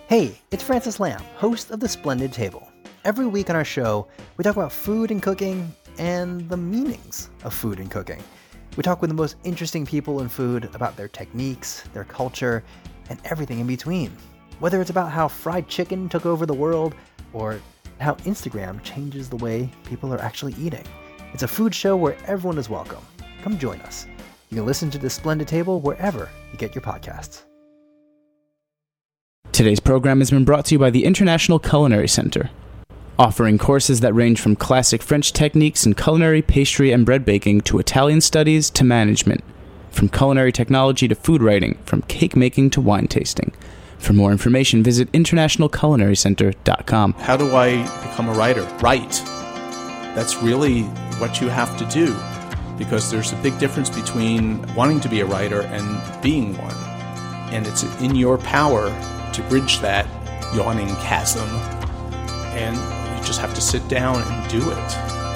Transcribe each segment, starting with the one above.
Hey, it's Francis Lamb, host of The Splendid Table. Every week on our show, we talk about food and cooking and the meanings of food and cooking. We talk with the most interesting people in food about their techniques, their culture, and everything in between. Whether it's about how fried chicken took over the world or how Instagram changes the way people are actually eating. It's a food show where everyone is welcome. Come join us. You can listen to The Splendid Table wherever you get your podcasts. Today's program has been brought to you by the International Culinary Center, offering courses that range from classic French techniques in culinary, pastry, and bread baking to Italian studies to management, from culinary technology to food writing, from cake making to wine tasting. For more information, visit internationalculinarycenter.com. How do I become a writer? Write. That's really what you have to do, because there's a big difference between wanting to be a writer and being one. And it's in your power to bridge that yawning chasm, and you just have to sit down and do it.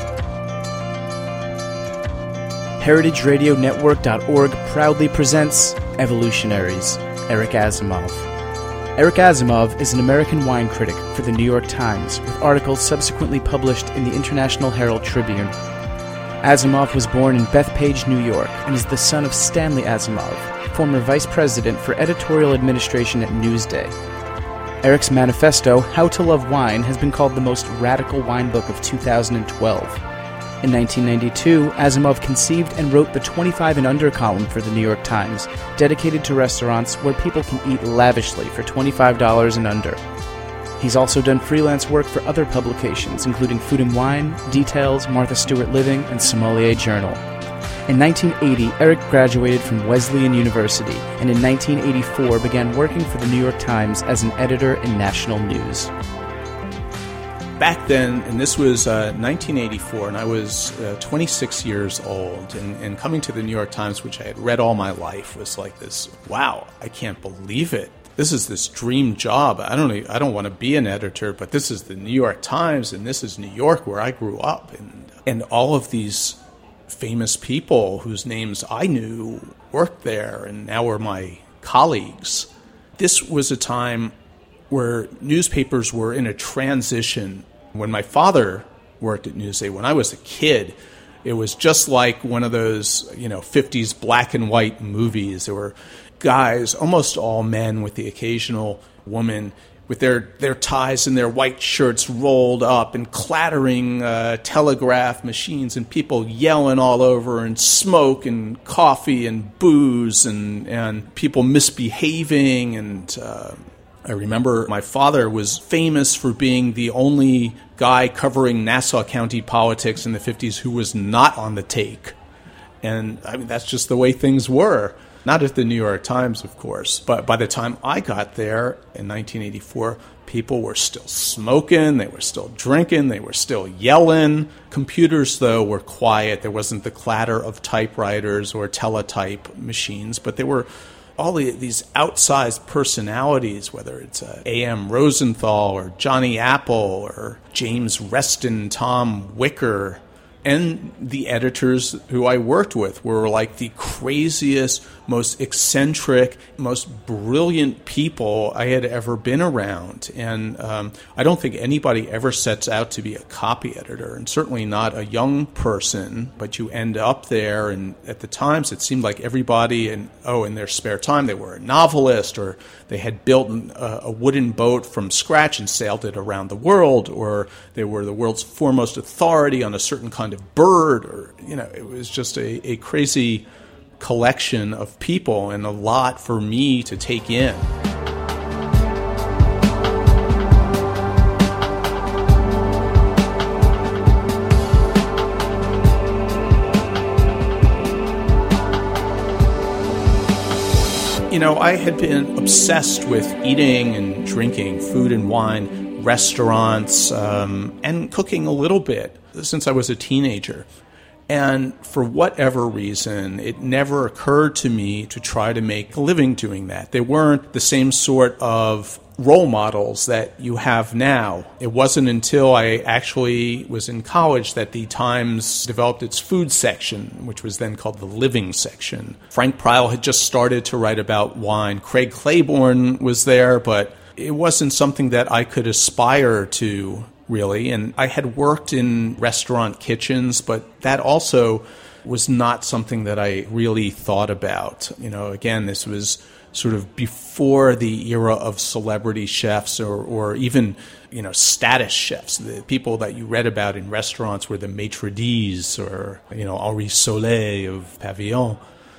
HeritageRadioNetwork.org proudly presents Evolutionaries, Eric Asimov. Eric Asimov is an American wine critic for the New York Times, with articles subsequently published in the International Herald Tribune. Asimov was born in Bethpage, New York, and is the son of Stanley Asimov, former vice president for editorial administration at Newsday. Eric's manifesto, How to Love Wine, has been called the most radical wine book of 2012. In 1992, Asimov conceived and wrote the 25 and Under column for the New York Times, dedicated to restaurants where people can eat lavishly for $25 and under. He's also done freelance work for other publications, including Food and Wine, Details, Martha Stewart Living, and Sommelier Journal. In 1980, Eric graduated from Wesleyan University, and in 1984 began working for the New York Times as an editor in national news. Back then, and this was 1984, and I was 26 years old, and coming to the New York Times, which I had read all my life, was like this, wow, I can't believe it. This is this dream job. I don't want to be an editor, but this is the New York Times, and this is New York where I grew up. And all of these famous people whose names I knew worked there and now were my colleagues. This was a time where newspapers were in a transition. When my father worked at Newsday, when I was a kid, it was just like one of those, 50s black and white movies. There were guys, almost all men with the occasional woman, with their ties and their white shirts rolled up and clattering telegraph machines and people yelling all over and smoke and coffee and booze and people misbehaving. And I remember my father was famous for being the only guy covering Nassau County politics in the 50s who was not on the take. And I mean, that's just the way things were. Not at the New York Times, of course, but by the time I got there in 1984, people were still smoking, they wwere still drinking, they were still yelling. Computers, though, were quiet. There wasn't the clatter of typewriters or teletype machines, but there were all these outsized personalities, whether it's A.M. Rosenthal or Johnny Apple or James Reston, Tom Wicker. And the editors who I worked with were like the craziest, most eccentric, most brilliant people I had ever been around. And I don't think anybody ever sets out to be a copy editor, and certainly not a young person. But you end up there, and at the Times, it seemed like everybody, in their spare time, they were a novelist, or they had built a wooden boat from scratch and sailed it around the world, or they were the world's foremost authority on a certain kind of bird, or it was just a crazy collection of people and a lot for me to take in. I had been obsessed with eating and drinking, food and wine, restaurants, and cooking a little bit since I was a teenager. And for whatever reason, it never occurred to me to try to make a living doing that. They weren't the same sort of role models that you have now. It wasn't until I actually was in college that the Times developed its food section, which was then called the living section. Frank Pryl had just started to write about wine. Craig Claiborne was there, but it wasn't something that I could aspire to, really. And I had worked in restaurant kitchens, but that also was not something that I really thought about. Again, this was sort of before the era of celebrity chefs or even, status chefs. The people that you read about in restaurants were the maitre d's or, Henri Soleil of Pavillon.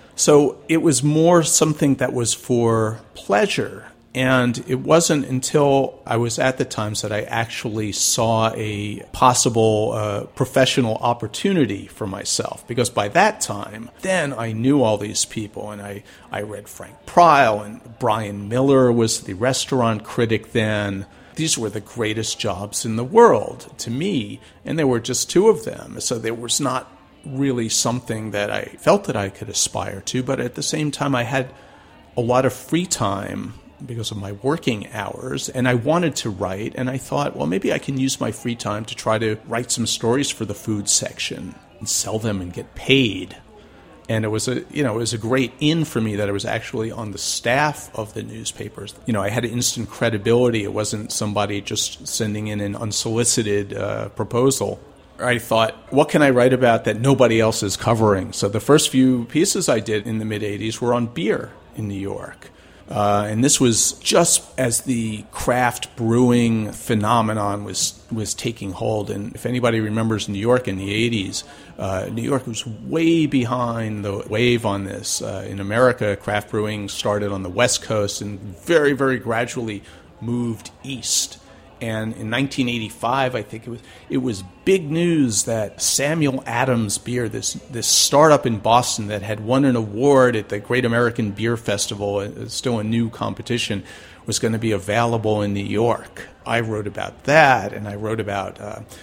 So it was more something that was for pleasure. And it wasn't until I was at the Times that I actually saw a possible professional opportunity for myself. Because by that time, then I knew all these people. And I read Frank Prile, and Brian Miller was the restaurant critic then. These were the greatest jobs in the world to me. And there were just two of them. So there was not really something that I felt that I could aspire to. But at the same time, I had a lot of free time because of my working hours, and I wanted to write, and I thought, well, maybe I can use my free time to try to write some stories for the food section and sell them and get paid. And it was a great in for me that I was actually on the staff of the newspapers. I had instant credibility. It wasn't somebody just sending in an unsolicited proposal. I thought, what can I write about that nobody else is covering? So the first few pieces I did in the mid-'80s were on beer in New York. And this was just as the craft brewing phenomenon was taking hold. And if anybody remembers New York in the 80s, New York was way behind the wave on this. In America, craft brewing started on the West Coast and very, very gradually moved east. And in 1985, I think it was big news that Samuel Adams Beer, this startup in Boston that had won an award at the Great American Beer Festival, still a new competition, was going to be available in New York. I wrote about that, and I wrote about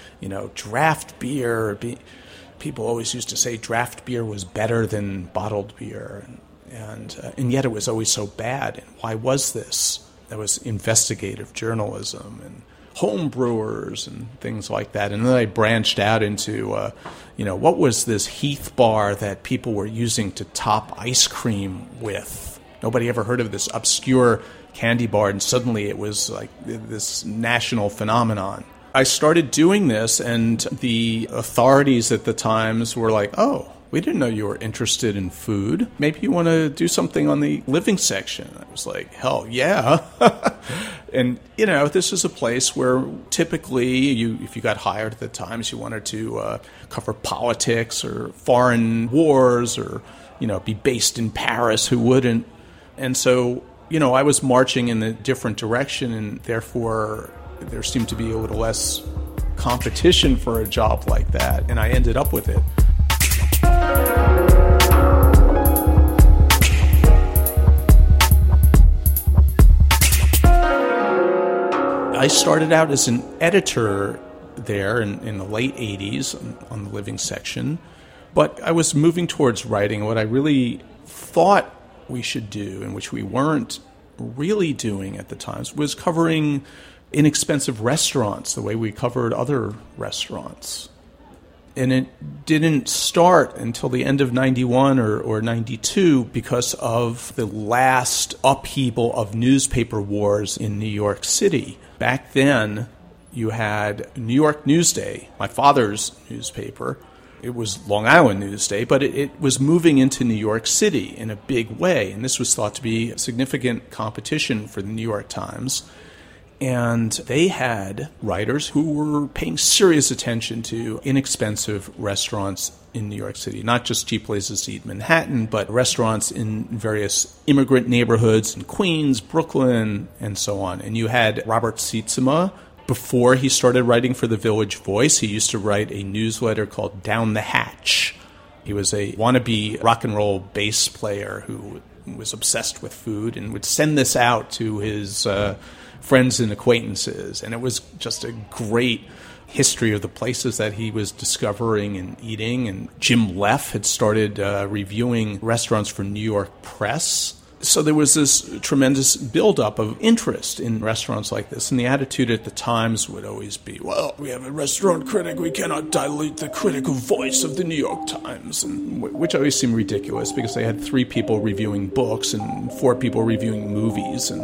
draft beer. People always used to say draft beer was better than bottled beer, and yet it was always so bad. And why was this? There was investigative journalism and home brewers and things like that. And then I branched out into, what was this Heath bar that people were using to top ice cream with? Nobody ever heard of this obscure candy bar, and suddenly it was like this national phenomenon. I started doing this, and the authorities at the Times were like, oh, we didn't know you were interested in food. Maybe you want to do something on the living section. I was like, hell yeah. And, this is a place where typically if you got hired at the Times, you wanted to cover politics or foreign wars or, be based in Paris. Who wouldn't? And so, I was marching in a different direction, and therefore there seemed to be a little less competition for a job like that. And I ended up with it. I started out as an editor there in the late 80s on the living section, but I was moving towards writing. What I really thought we should do, and which we weren't really doing at the Times, was covering inexpensive restaurants the way we covered other restaurants. And it didn't start until the end of 91 or 92 because of the last upheaval of newspaper wars in New York City. Back then, you had New York Newsday, my father's newspaper. It was Long Island Newsday, but it was moving into New York City in a big way. And this was thought to be a significant competition for the New York Times. And they had writers who were paying serious attention to inexpensive restaurants in New York City, not just cheap places to eat in Manhattan, but restaurants in various immigrant neighborhoods in Queens, Brooklyn, and so on. And you had Robert Sietsema. Before he started writing for the Village Voice, he used to write a newsletter called Down the Hatch. He was a wannabe rock and roll bass player who was obsessed with food and would send this out to his friends and acquaintances. And it was just a great history of the places that he was discovering and eating. And Jim Leff had started reviewing restaurants for New York Press. So there was this tremendous buildup of interest in restaurants like this. And the attitude at the Times would always be, well, we have a restaurant critic. We cannot dilute the critical voice of the New York Times, and which always seemed ridiculous because they had 3 people reviewing books and 4 people reviewing movies. And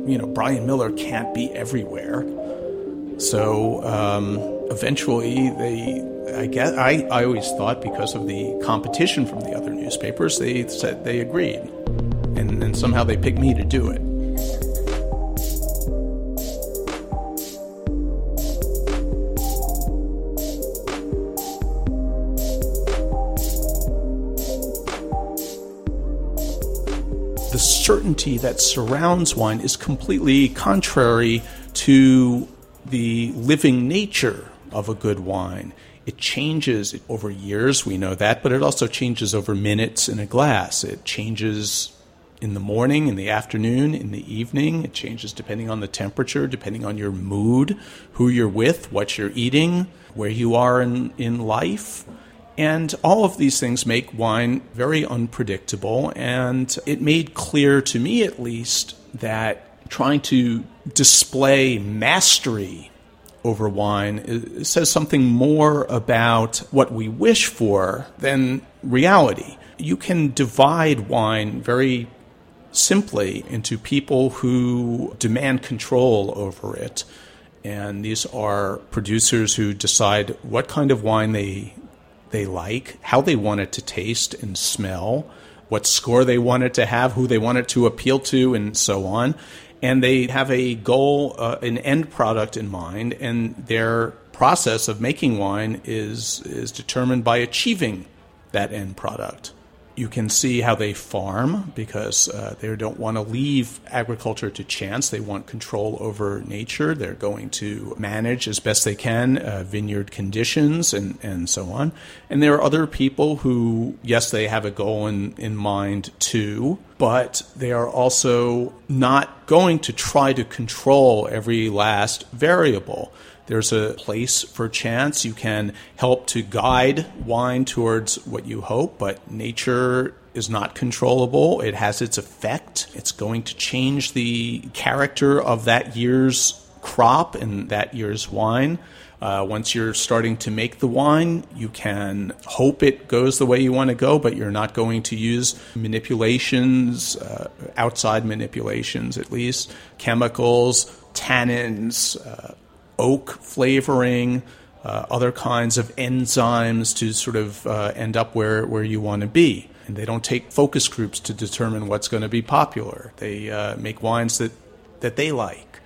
Brian Miller can't be everywhere. So eventually I always thought, because of the competition from the other newspapers, they said they agreed. And somehow they picked me to do it. The certainty that surrounds wine is completely contrary to the living nature of a good wine. It changes over years, we know that, but it also changes over minutes in a glass. It changes in the morning, in the afternoon, in the evening. It changes depending on the temperature, depending on your mood, who you're with, what you're eating, where you are in life. And all of these things make wine very unpredictable, and it made clear to me, at least, that trying to display mastery over wine says something more about what we wish for than reality. You can divide wine very simply into people who demand control over it, and these are producers who decide what kind of wine they like, how they want it to taste and smell, what score they want it to have, who they want it to appeal to, and so on. And they have a goal, an end product in mind, and their process of making wine is determined by achieving that end product. You can see how they farm, because they don't want to leave agriculture to chance. They want control over nature. They're going to manage as best they can vineyard conditions and so on. And there are other people who, yes, they have a goal in mind too, but they are also not going to try to control every last variable. There's a place for chance. You can help to guide wine towards what you hope, but nature is not controllable. It has its effect. It's going to change the character of that year's crop and that year's wine. Once you're starting to make the wine, you can hope it goes the way you want to go, but you're not going to use manipulations, outside manipulations at least, chemicals, tannins, oak flavoring, other kinds of enzymes to sort of end up where you want to be. And they don't take focus groups to determine what's going to be popular. They make wines that they like.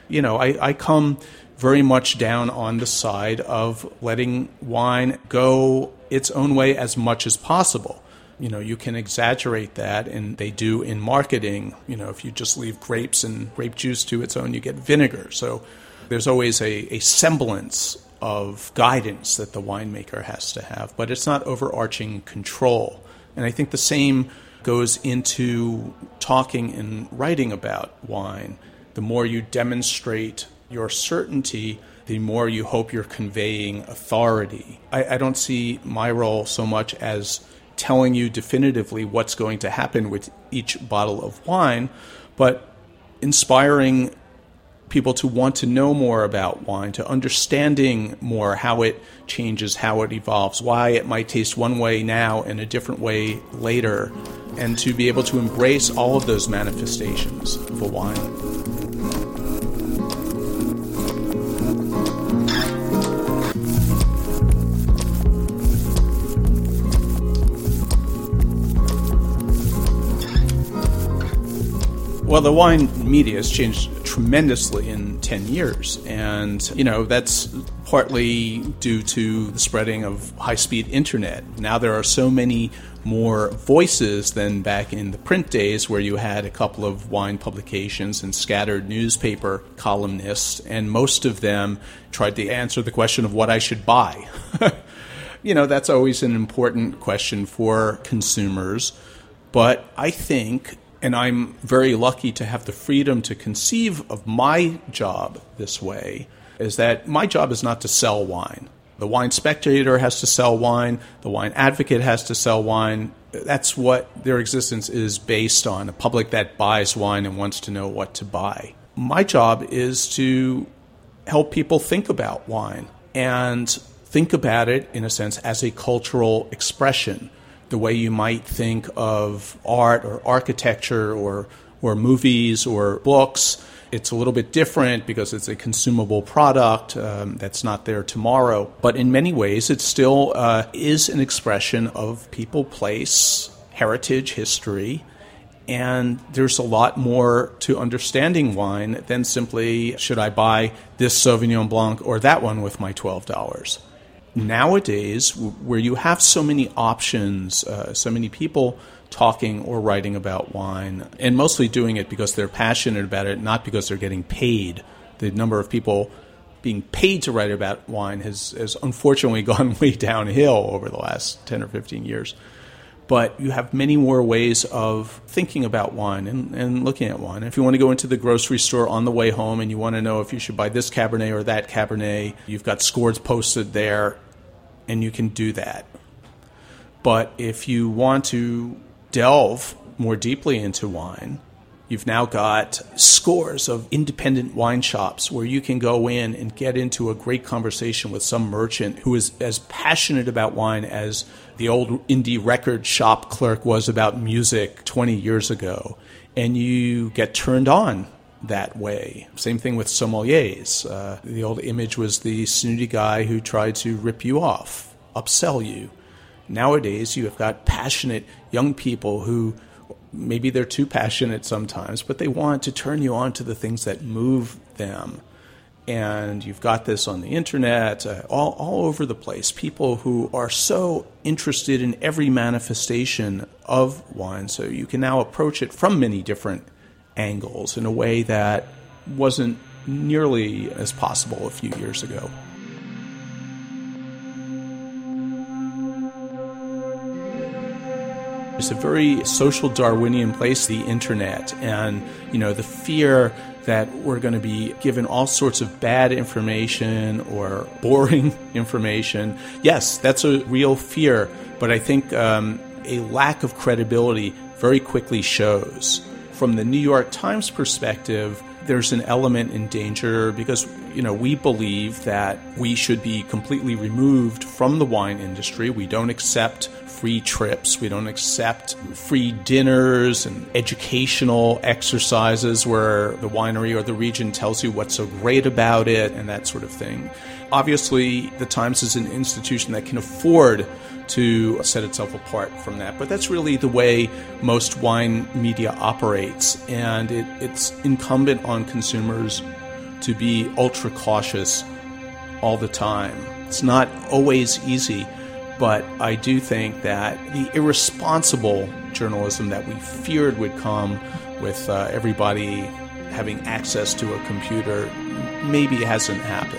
I come very much down on the side of letting wine go its own way as much as possible. You can exaggerate that, and they do in marketing. If you just leave grapes and grape juice to its own, you get vinegar. So there's always a semblance of guidance that the winemaker has to have, but it's not overarching control. And I think the same goes into talking and writing about wine. The more you demonstrate your certainty, the more you hope you're conveying authority. I don't see my role so much as telling you definitively what's going to happen with each bottle of wine, but inspiring people to want to know more about wine, to understanding more how it changes, how it evolves, why it might taste one way now and a different way later, and to be able to embrace all of those manifestations of a wine. Well, the wine media has changed tremendously in 10 years, and, that's partly due to the spreading of high-speed internet. Now there are so many more voices than back in the print days, where you had a couple of wine publications and scattered newspaper columnists, and most of them tried to answer the question of what I should buy. That's always an important question for consumers, but I think, and I'm very lucky to have the freedom to conceive of my job this way, is that my job is not to sell wine. The Wine Spectator has to sell wine. The Wine Advocate has to sell wine. That's what their existence is based on, a public that buys wine and wants to know what to buy. My job is to help people think about wine and think about it, in a sense, as a cultural expression, the way you might think of art or architecture or movies or books. It's a little bit different because it's a consumable product that's not there tomorrow. But in many ways, it still is an expression of people, place, heritage, history. And there's a lot more to understanding wine than simply, should I buy this Sauvignon Blanc or that one with my $12? Nowadays, where you have so many options, so many people talking or writing about wine, and mostly doing it because they're passionate about it, not because they're getting paid. The number of people being paid to write about wine has unfortunately gone way downhill over the last 10 or 15 years. But you have many more ways of thinking about wine and looking at wine. If you want to go into the grocery store on the way home and you want to know if you should buy this Cabernet or that Cabernet, you've got scores posted there, and you can do that. But if you want to delve more deeply into wine, you've now got scores of independent wine shops where you can go in and get into a great conversation with some merchant who is as passionate about wine as the old indie record shop clerk was about music 20 years ago. And you get turned on that way. Same thing with sommeliers. The old image was the snooty guy who tried to rip you off, upsell you. Nowadays, you have got passionate young people who maybe they're too passionate sometimes, but they want to turn you on to the things that move them. And you've got this on the internet, all over the place. People who are so interested in every manifestation of wine. So you can now approach it from many different angles in a way that wasn't nearly as possible a few years ago. It's a very social Darwinian place, the internet, and the fear that we're going to be given all sorts of bad information or boring information. Yes, that's a real fear, but I think a lack of credibility very quickly shows. From the New York Times perspective, there's an element in danger because, we believe that we should be completely removed from the wine industry. We don't accept free trips. We don't accept free dinners and educational exercises where the winery or the region tells you what's so great about it and that sort of thing. Obviously, the Times is an institution that can afford to set itself apart from that. But that's really the way most wine media operates. And it's incumbent on consumers to be ultra cautious all the time. It's not always easy, but I do think that the irresponsible journalism that we feared would come with everybody having access to a computer maybe hasn't happened.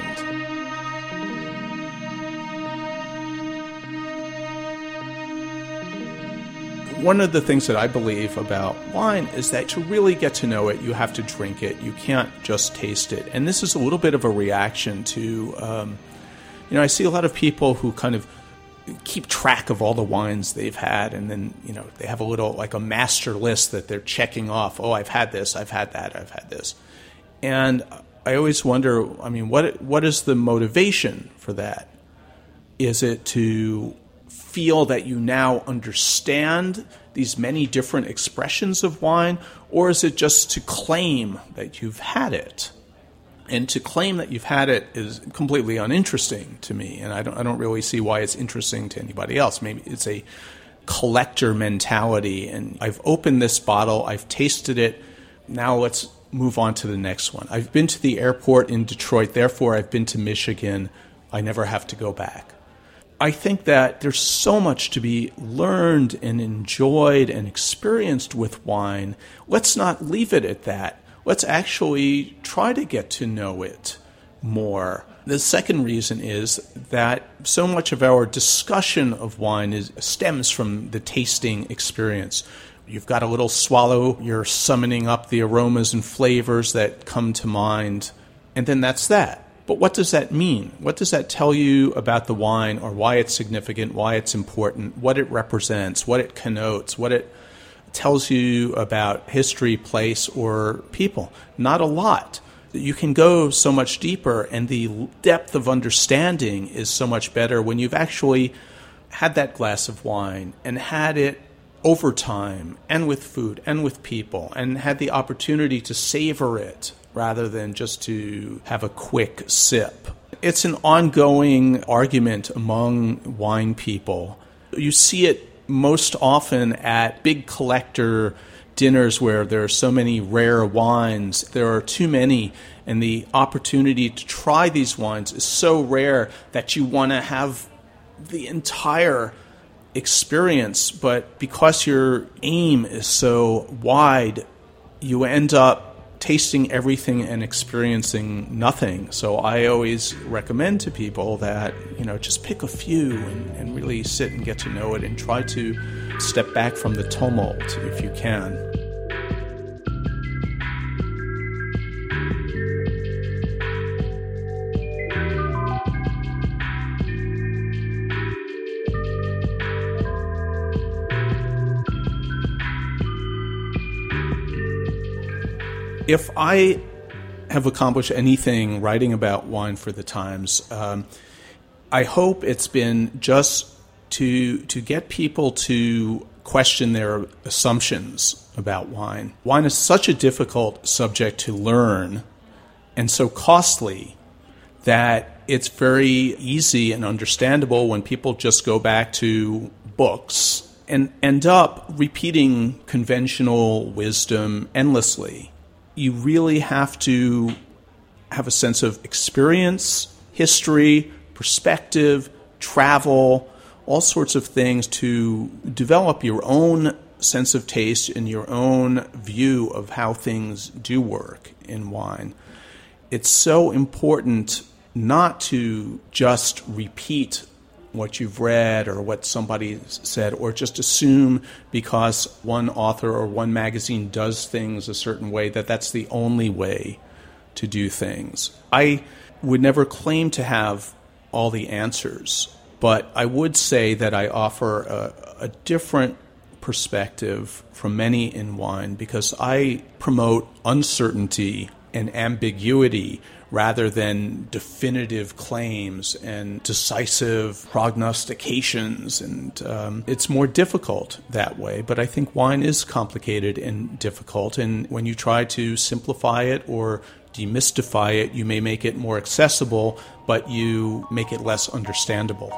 One of the things that I believe about wine is that to really get to know it, you have to drink it. You can't just taste it. And this is a little bit of a reaction to, I see a lot of people who kind of keep track of all the wines they've had, and then, they have a little, like a master list that they're checking off. Oh, I've had this, I've had that, I've had this. And I always wonder, what is the motivation for that? Is it to feel that you now understand these many different expressions of wine, or is it just to claim that you've had it? And to claim that you've had it is completely uninteresting to me, and I don't really see why it's interesting to anybody else. Maybe it's a collector mentality, and I've opened this bottle, I've tasted it, now let's move on to the next one. I've been to the airport in Detroit, therefore I've been to Michigan, I never have to go back. I think that there's so much to be learned and enjoyed and experienced with wine. Let's not leave it at that. Let's actually try to get to know it more. The second reason is that so much of our discussion of wine stems from the tasting experience. You've got a little swallow, you're summoning up the aromas and flavors that come to mind, and then that's that. But what does that mean? What does that tell you about the wine, or why it's significant, why it's important, what it represents, what it connotes, what it tells you about history, place, or people? Not a lot. You can go so much deeper, and the depth of understanding is so much better when you've actually had that glass of wine and had it over time and with food and with people and had the opportunity to savor it, rather than just to have a quick sip. It's an ongoing argument among wine people. You see it most often at big collector dinners where there are so many rare wines. There are too many, and the opportunity to try these wines is so rare that you want to have the entire experience, but because your aim is so wide, you end up tasting everything and experiencing nothing. So I always recommend to people that, just pick a few and really sit and get to know it and try to step back from the tumult if you can. If I have accomplished anything writing about wine for the Times, I hope it's been just to get people to question their assumptions about wine. Wine is such a difficult subject to learn and so costly that it's very easy and understandable when people just go back to books and end up repeating conventional wisdom endlessly. You really have to have a sense of experience, history, perspective, travel, all sorts of things to develop your own sense of taste and your own view of how things do work in wine. It's so important not to just repeat what you've read or what somebody said, or just assume because one author or one magazine does things a certain way that that's the only way to do things. I would never claim to have all the answers, but I would say that I offer a different perspective from many in wine because I promote uncertainty and ambiguity rather than definitive claims and decisive prognostications. And it's more difficult that way. But I think wine is complicated and difficult. And when you try to simplify it or demystify it, you may make it more accessible, but you make it less understandable.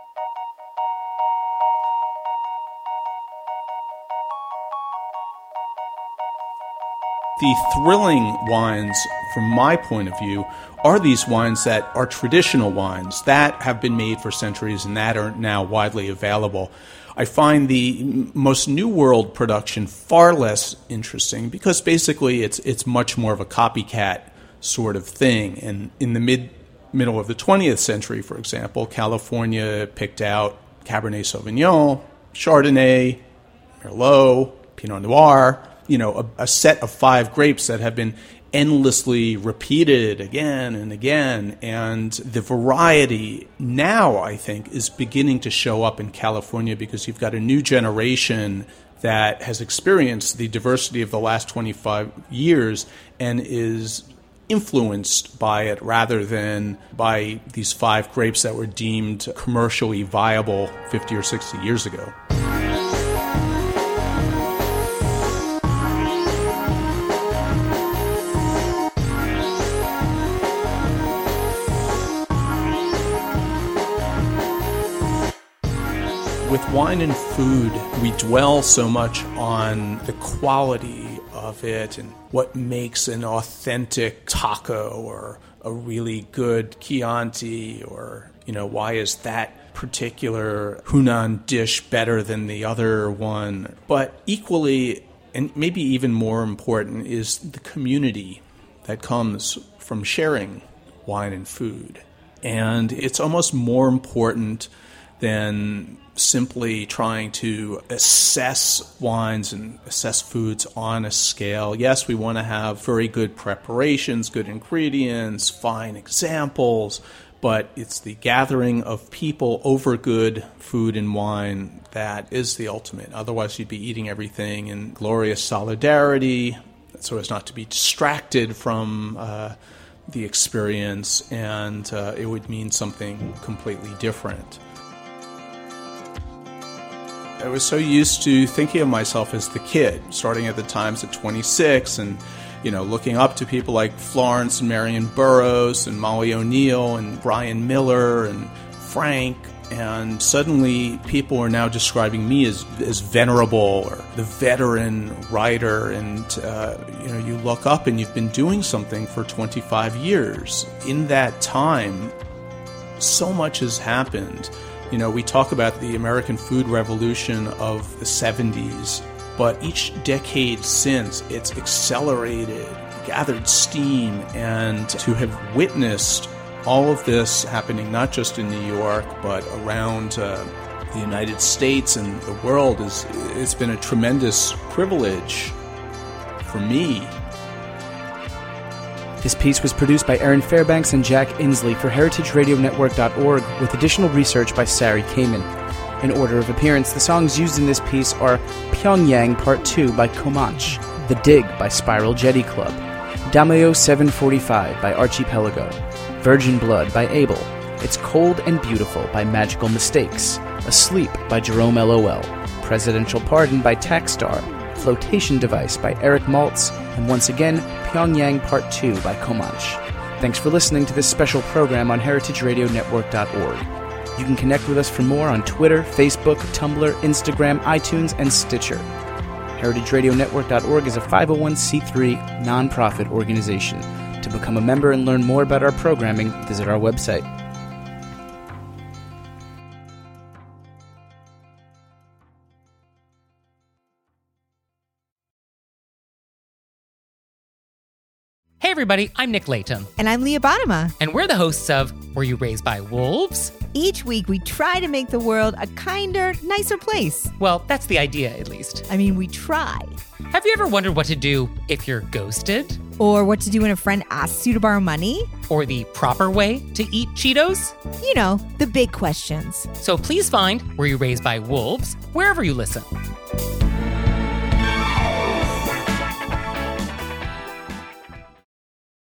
The thrilling wines, from my point of view, are these wines that are traditional wines that have been made for centuries and that are now widely available. I find the most New World production far less interesting because basically it's much more of a copycat sort of thing. And in the middle of the 20th century, for example, California picked out Cabernet Sauvignon, Chardonnay, Merlot, Pinot Noir, a set of 5 grapes that have been endlessly repeated again and again. And the variety now, I think, is beginning to show up in California because you've got a new generation that has experienced the diversity of the last 25 years and is influenced by it rather than by these 5 grapes that were deemed commercially viable 50 or 60 years ago. With wine and food, we dwell so much on the quality of it and what makes an authentic taco or a really good Chianti, or, why is that particular Hunan dish better than the other one? But equally, and maybe even more important, is the community that comes from sharing wine and food. And it's almost more important than simply trying to assess wines and assess foods on a scale. Yes, we want to have very good preparations, good ingredients, fine examples, but it's the gathering of people over good food and wine that is the ultimate. Otherwise, you'd be eating everything in glorious solidarity so as not to be distracted from the experience, and it would mean something completely different. I was so used to thinking of myself as the kid, starting at the Times at 26 and looking up to people like Florence and Marion Burroughs and Molly O'Neill and Brian Miller and Frank. And suddenly people are now describing me as venerable or the veteran writer. And, you look up and you've been doing something for 25 years. In that time, so much has happened. We talk about the American food revolution of the 70s, but each decade since, it's accelerated, gathered steam, and to have witnessed all of this happening not just in New York, but around the United States and the world, it's been a tremendous privilege for me. This piece was produced by Aaron Fairbanks and Jack Inslee for heritageradionetwork.org with additional research by Sari Kamen. In order of appearance, the songs used in this piece are Pyongyang Part 2 by Comanche, The Dig by Spiral Jetty Club, Dameo 745 by Archipelago, Virgin Blood by Abel, It's Cold and Beautiful by Magical Mistakes, Asleep by Jerome LOL, Presidential Pardon by Taxstar, Flotation Device by Eric Maltz, and once again, Pyongyang Part 2 by Comanche. Thanks for listening to this special program on heritageradionetwork.org. You can connect with us for more on Twitter, Facebook, Tumblr, Instagram, iTunes, and Stitcher. heritageradionetwork.org is a 501c3 nonprofit organization. To become a member and learn more about our programming, visit our website. Hey everybody, I'm Nick Latham. And I'm Leah Bottima. And we're the hosts of Were You Raised by Wolves? Each week we try to make the world a kinder, nicer place. Well, that's the idea, at least. I mean, we try. Have you ever wondered what to do if you're ghosted? Or what to do when a friend asks you to borrow money? Or the proper way to eat Cheetos? You know, the big questions. So please find Were You Raised by Wolves wherever you listen.